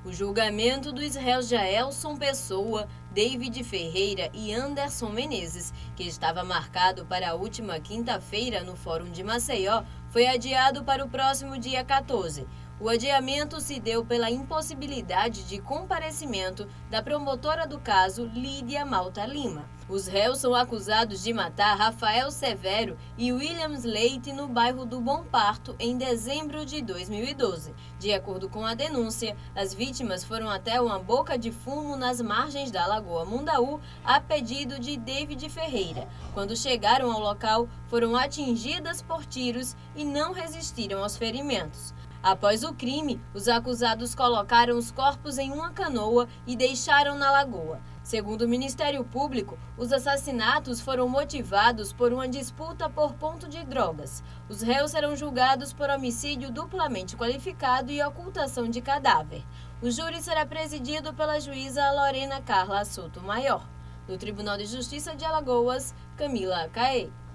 O julgamento dos réus Jaelson Pessoa, David Ferreira e Anderson Menezes, que estava marcado para a última quinta-feira no Fórum de Maceió, foi adiado para o próximo dia 14. O adiamento se deu pela impossibilidade de comparecimento da promotora do caso, Lídia Malta Lima. Os réus são acusados de matar Rafael Severo e Williams Leite no bairro do Bom Parto em dezembro de 2012. De acordo com a denúncia, as vítimas foram até uma boca de fumo nas margens da Lagoa Mundaú a pedido de David Ferreira. Quando chegaram ao local, foram atingidas por tiros e não resistiram aos ferimentos. Após o crime, os acusados colocaram os corpos em uma canoa e deixaram na lagoa. Segundo o Ministério Público, os assassinatos foram motivados por uma disputa por ponto de drogas. Os réus serão julgados por homicídio duplamente qualificado e ocultação de cadáver. O júri será presidido pela juíza Lorena Carla Sotomayor. Do Tribunal de Justiça de Alagoas, Camila Caê.